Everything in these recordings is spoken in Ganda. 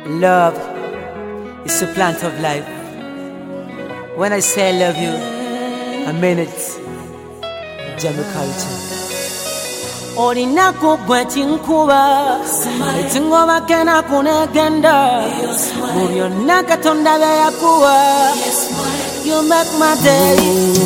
Love is a plant of life. When I say I love you, I mean it. Jamaica culture. Olinako gwe tinkuba etingoba kena kunegenda mu byonna Katonda bye yakuwa. You make my day.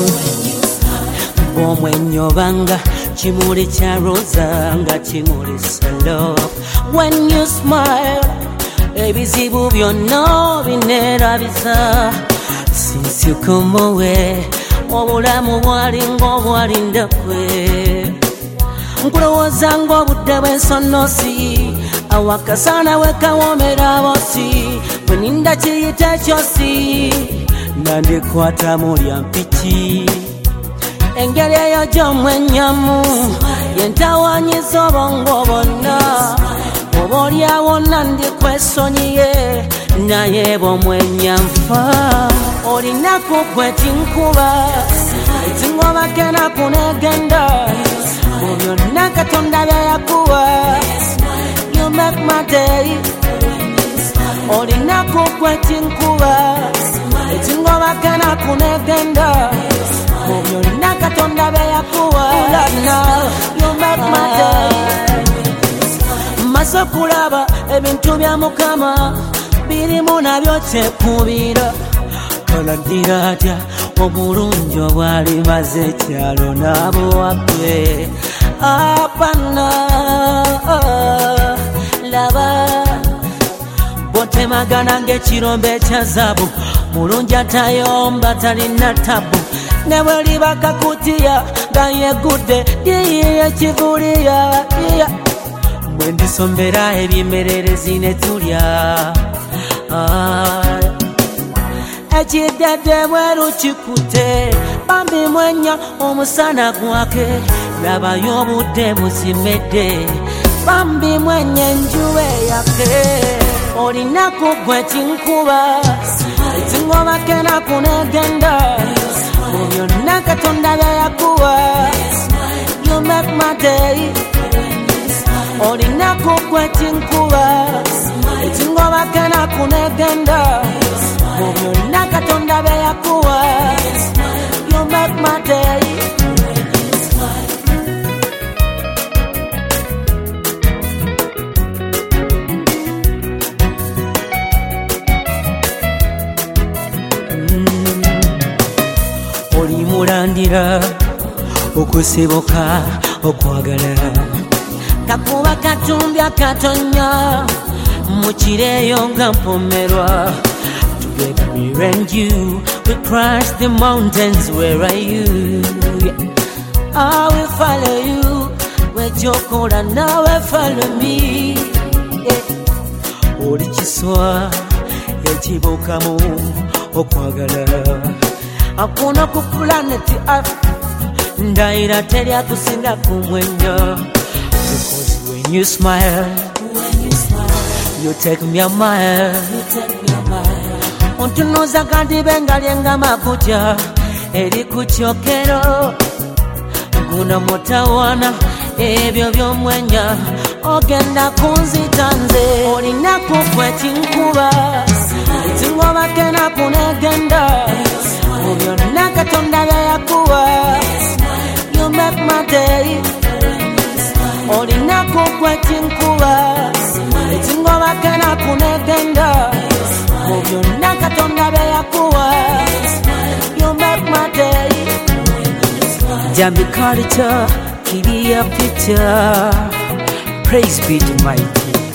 Omwenyobanga kimuli kya roza nga kimuli salo. When you smile ebizibu byonna bineerabiza. Since you come away obulamu bwali ng'obwalinda kwe. Nkulowooza ng'obudde bw'ensonosi awakasana wekawomera bosi bweninda kiyita ekyosi nandikwata mulya mpiki engeri eyo gy'omwenyamu yentawanyiza obwongo bwonna oba olyawo nandikwesonyiye naye bw'omwenyanfa olinaku gwe tinkuba etingoba kena kunegenda mu byonna Katonda bye yakuwa. You make my day. Olinaku gwe tinkuba etingoba kena kunegenda mu byonna Katonda bye yakuwa. You make my day. Maso kulaba ebintu bya Mukama birimu nabyo tekubira. Kalagira atya obulungi obwali maze ekyalo n'abo wagwe. Apana laba botemagana ng'ekirombe ekya zaabu mulungi atayomba talina tabu ne bwe liba kakutiya nga yegudde yiyi ekivuliya bwe ndisombera ebimererezi ne tulya ekidedde bweru kikute bambi mwenya omusana gwake labayo obudde busimedde bambi mwenya enjuba yake. Olinaku gwe tinkuba etingoba kena kunegenda mu byonna Katonda bye yakuwa. You make my day. Olinaku gwe tinkuba etingoba kena kunegenda mu byonna Katonda bye yakuwa. You make my day. Olimulandira okusibuka okwagala kakuba katumbya katonya mukireyo nga mpomerwa. Together me and you we cross the mountains. Where are you? I will follow you where jokola nawe follow me. Oli kiswa ekibukamu okwagala akuna ku planet Earth ndaira terya kusinga kumwenya. Because when you smile you take me a mile. Ontunuza kandi bengalyenga makuja eri ku kyokero guna mutawana ebyo by'omwenya ogenda kunzita nze. Olinaku gwe tinkuba etingoba kena kunegenda mu byonna Katonda bye yakuwa. You make my day. Olinaku gwe tinkuba etingoba kena kunegenda mu byonna Katonda bye yakuwa. You make my day. Jamaica culture, give me a picture. Praise be to mighty.